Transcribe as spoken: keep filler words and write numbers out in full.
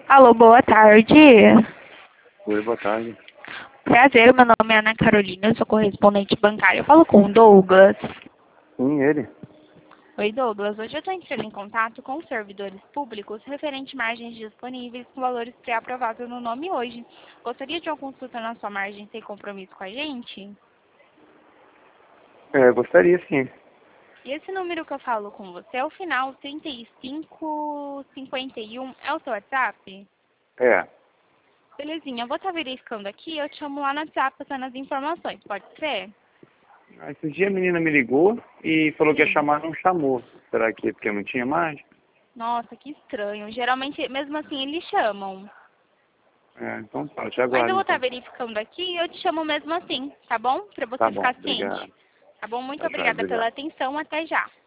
Alô, boa tarde. Oi, boa tarde. Prazer, meu nome é Ana Carolina, eu sou correspondente bancária. Eu falo com o Douglas. Sim, ele. Oi, Douglas. Hoje eu estou entrando em contato com os servidores públicos referente margens disponíveis com valores pré-aprovados no nome hoje. Gostaria de uma consulta na sua margem sem compromisso com a gente? É, gostaria sim. E esse número que eu falo com você é o final trinta e cinco cinquenta e um, é o seu WhatsApp? É. Belezinha, eu vou estar verificando aqui, eu te chamo lá no WhatsApp passando as informações, pode ser? Ah, esse dia a menina me ligou e falou que ia Sim. chamar, não chamou. Será que é porque não tinha mais? Nossa, que estranho. Geralmente, mesmo assim, eles chamam. É, então tá, eu te Mas eu aguardo vou estar então. verificando aqui e eu te chamo mesmo assim, tá bom? Pra Tá você bom, ficar ciente. obrigado. Tá bom? Muito Tá joia, obrigada pela obrigado. atenção. Até já.